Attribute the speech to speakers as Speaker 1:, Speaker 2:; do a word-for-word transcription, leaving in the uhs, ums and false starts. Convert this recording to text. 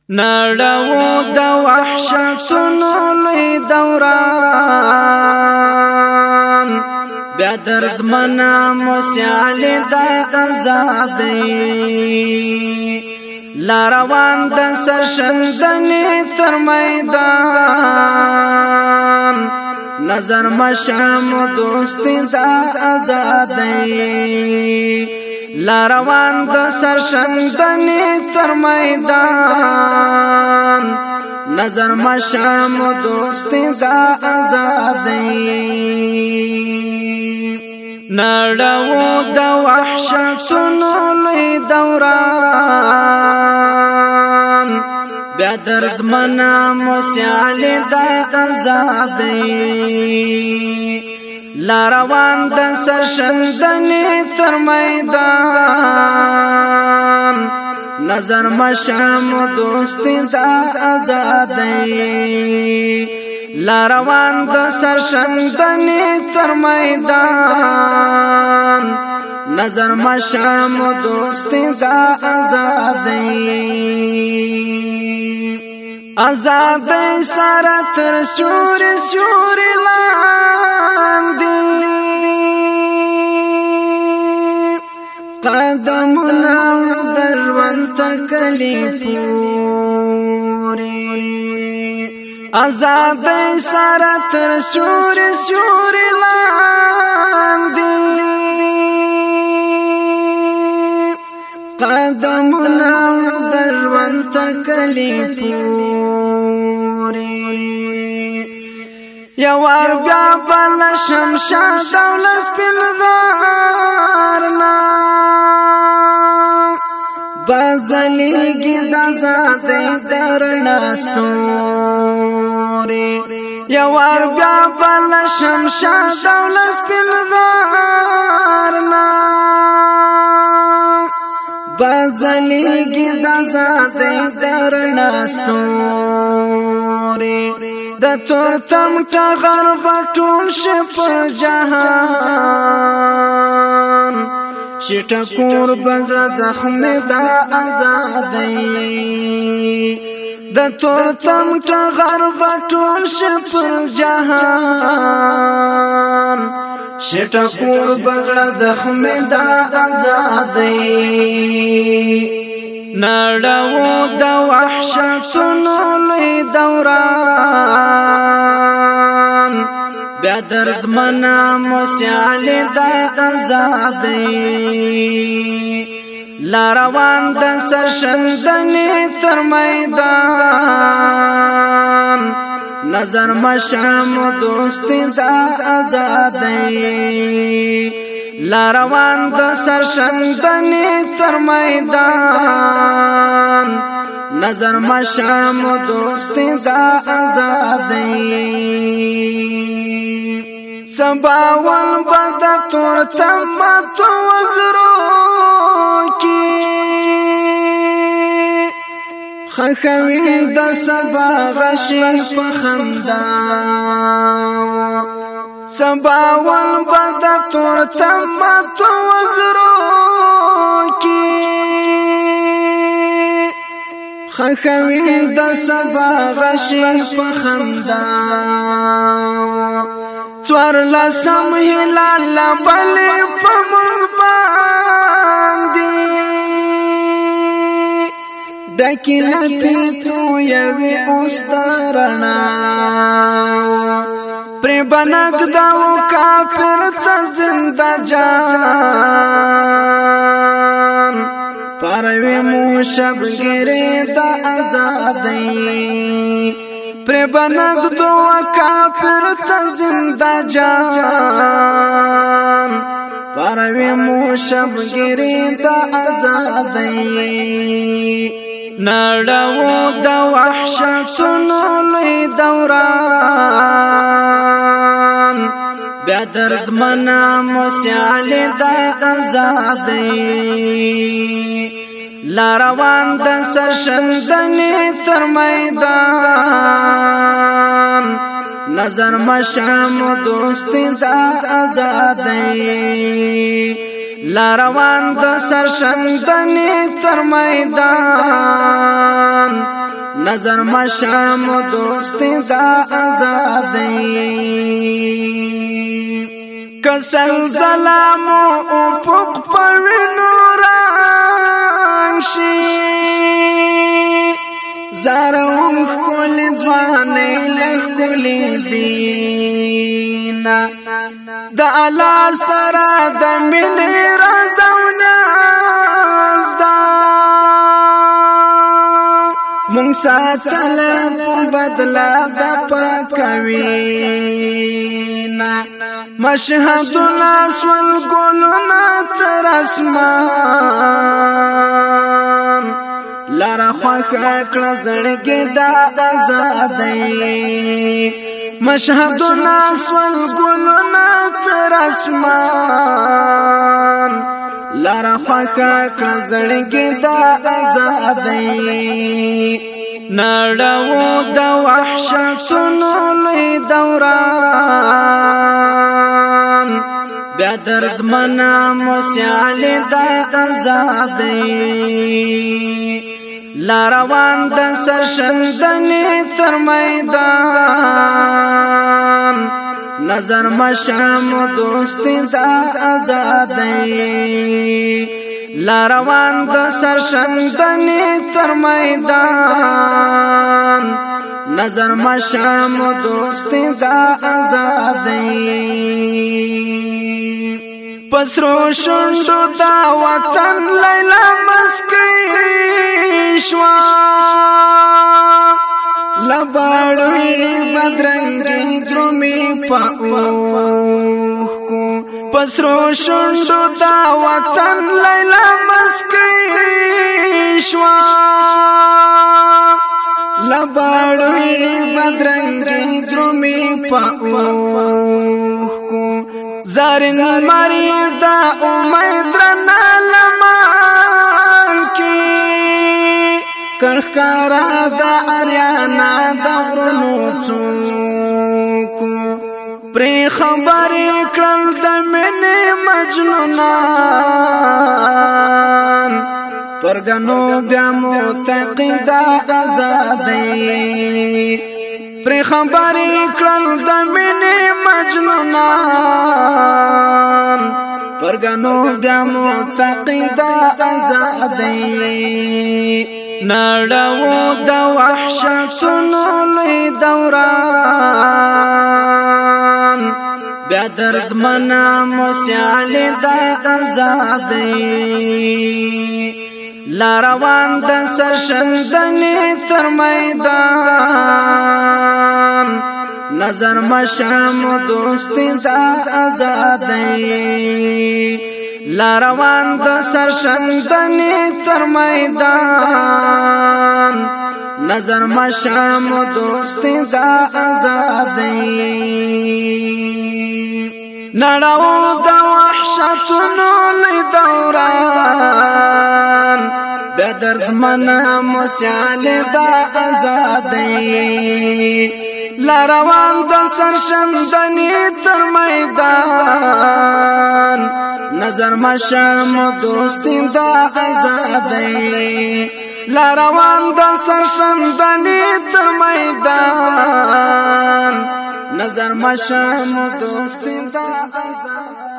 Speaker 1: نړو د وحشتونو لوی دوران بیا درد منا موسیال د آزادۍ لاروان د سرشندنې تر میدان نظر مشام دوستی د آزادۍ لاروان د سرشندنې تر میدان نظر مشام دوستی د آزادۍ نړو د وحشتونو لوی دوران بیا درد منا موسیال د آزادۍ لاروان د سرشندنې تر میدان نظر مشام دوستی د آزادۍ لاروان د سرشندنې تر میدان نظر مشام دوستی د آزادۍ آزادۍ سره تر سیوري سیوري لاندې قدمونه د ژوند تر کلي پورې آزادۍ سره تر سیوري سیوري لاندې قدمونه د ژوند تر کلي پورې یوار بیا بل شمشاد دولت سپین غارنا بازلیږي د آزادۍ درنا ستوري یوار بیا بل شمشاد دولت سپین غارنا بازلیږي د آزادۍ درنا ستوري د تورتم ټغر بټول شپ جهان شټکور بزر زخم د آزادۍ د تورتم ټغر بټول شپ جهان شټکور بزر زخم د آزادۍ نړو د وحشتونو لوی دوران بیا درد منا موسیال د آزادۍ لاروان د سرشندنې تر میدان نظر مشام دوستی د آزادۍ لاروان د سرشندنې تر میدان نظر مشام دوستی د آزادۍ سباول بد تورتم تو وزرو کی خخوی د سبا غشی په خندا سباول بد تورتم تو وزرو کی خخوی د سبا غشی په خندا څوار لسم هلال بل په مونږ باندې دکله پیتو یوي اوسترنا پر بنګ داو کافر ته زنده جان پروي مو شبګری د آزادۍ پر بنګ دو کافر ته زنده جان پروي مو شبګری د آزادۍ نړو د وحشتونو لوی دوران بیا درد منا موسیال د آزادۍ لاروان د سرشندنې تر میدان نظر مشام دوستی د آزادۍ لاروان د سرشندنې تر میدان نظر مشام دوستی دا آزادی کسل زلامو اپق پوینو رانگشی زارون کلی زوانی لخ کلی دینا دا علا سرا دا منی رازونا مونږ ساتل په بدلا د پکوینا مشهدنا سول ګلنا تر اسمان لاره خوخه کړه زړګي د آزادۍ مشهدنا سول ګلنا تر اسمان لاره خوخه کړه زړګي د آزادۍ نړو د وحشتونو لوی دوران بیا درد منا موسیال د آزادۍ لاروان د سرشندنې تر میدان نظر مشام دوستی د آزادۍ لاروان د سرشندنې تر میدان نظر مشام دوستی د آزادۍ پسرو شوندو دا وطن لیلا مسکی شوا لباړوي بدرنګي درومي پاو کو پسرو شوندو دا وطن لیلا مسکی شوا لباړوي بدرنګي درومي پاو کو زارن مريدا امید رنا لمان کی کرخکارا دا اریانا دا غرنو چوکو پری خبری کرل دا منی مجنونان پرگنو بیا متقی دا آزادی پری خبری کرل دا منی مجنونان پرگنو بیا متقی دا آزادی نړو د وحشتونو لوی دوران بیا درد منا موسیال د آزادۍ لاروان د سرشندنې تر میدان نظر مشام دوستی د آزادۍ لاروان د سرشندنې تر میدان نظر مشام دوستی د آزادۍ نړو د وحشتونو لوی دوران بیا درد منا موسیال د آزادۍ لاروان د سرشندنې تر میدان نظر مشام دوستی د آزادۍ لاروان د سرشندنې تر میدان نظر مشام دوستی د آزادۍ